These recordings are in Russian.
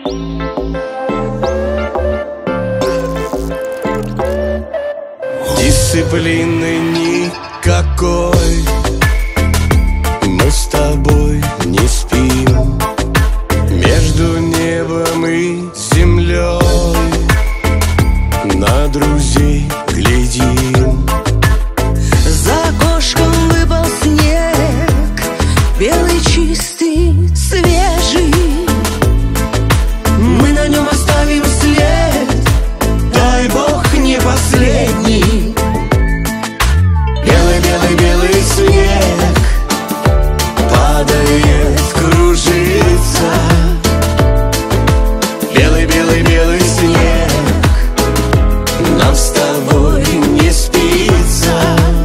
Дисциплины никакой, мы с тобой не спим. Между небом и землей на друзей глядим. За окошком выпал снег, белый, чистый, свежий. Мы на нем оставим след, дай Бог, не последний. Белый-белый-белый снег падает, кружится. Белый-белый-белый снег, нам с тобой не спится.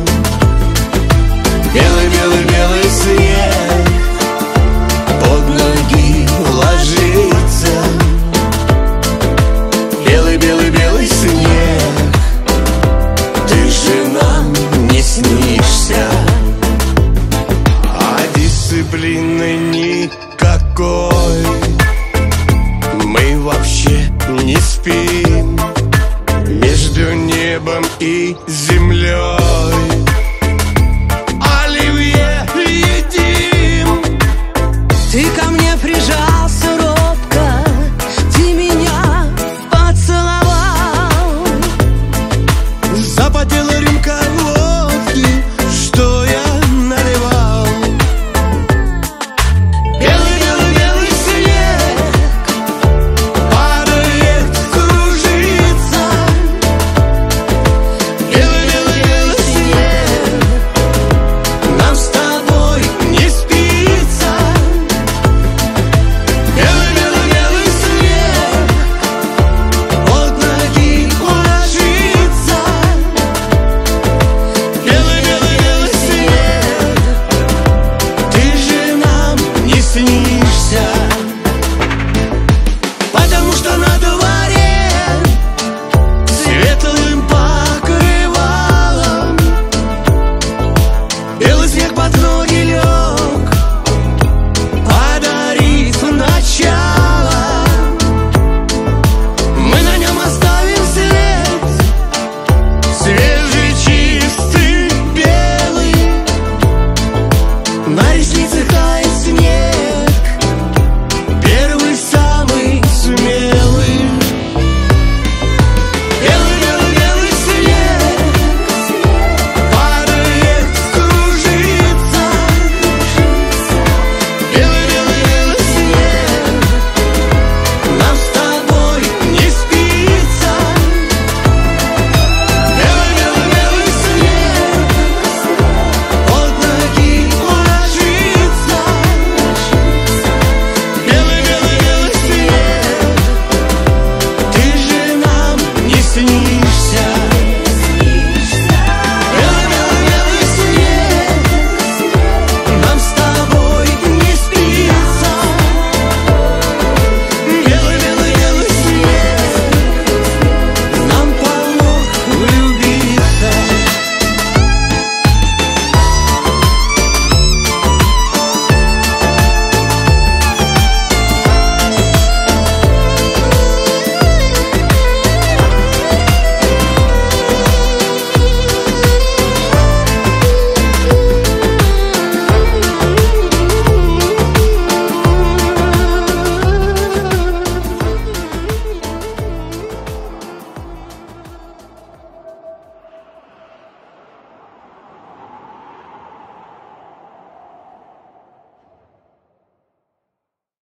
Белый-белый-белый снег под ноги ложится. Белый-белый-белый снег, ты же нам не снишься. А дисциплины никакой, мы вообще не спим. Между небом и землей оливье едим. Ты ко мне прижал